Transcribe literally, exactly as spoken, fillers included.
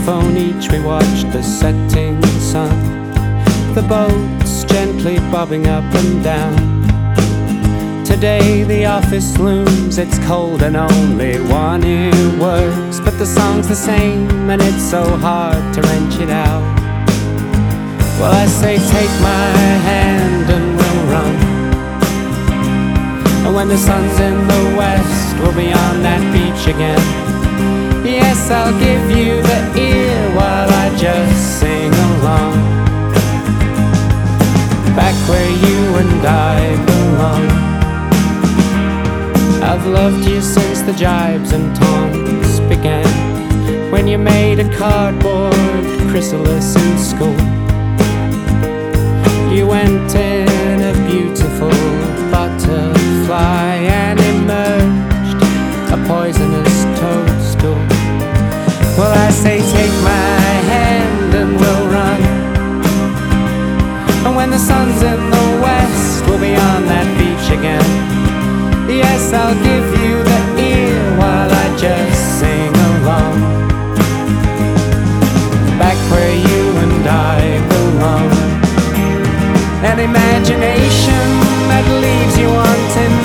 phone each we watched the setting sun, the boats gently bobbing up and down. Today the office looms, it's cold and only one ear works, but the song's the same and it's so hard to wrench it out. Well, I say take my hand and we'll run, and when the sun's in the west we'll be on that beach again. Yes, I'll give you the ear while I just sing along, back where you and I belong. I've loved you since the jibes and taunts began, when you made a cardboard chrysalis in school. You went in a beautiful butterfly and emerged a poisonous toadstool. Well, I say take my hand and we'll run, and when the sun's in the west we'll be on that beach again. Yes, I'll give you the ear while I just sing along, back where you and I belong. An imagination that leaves you wanting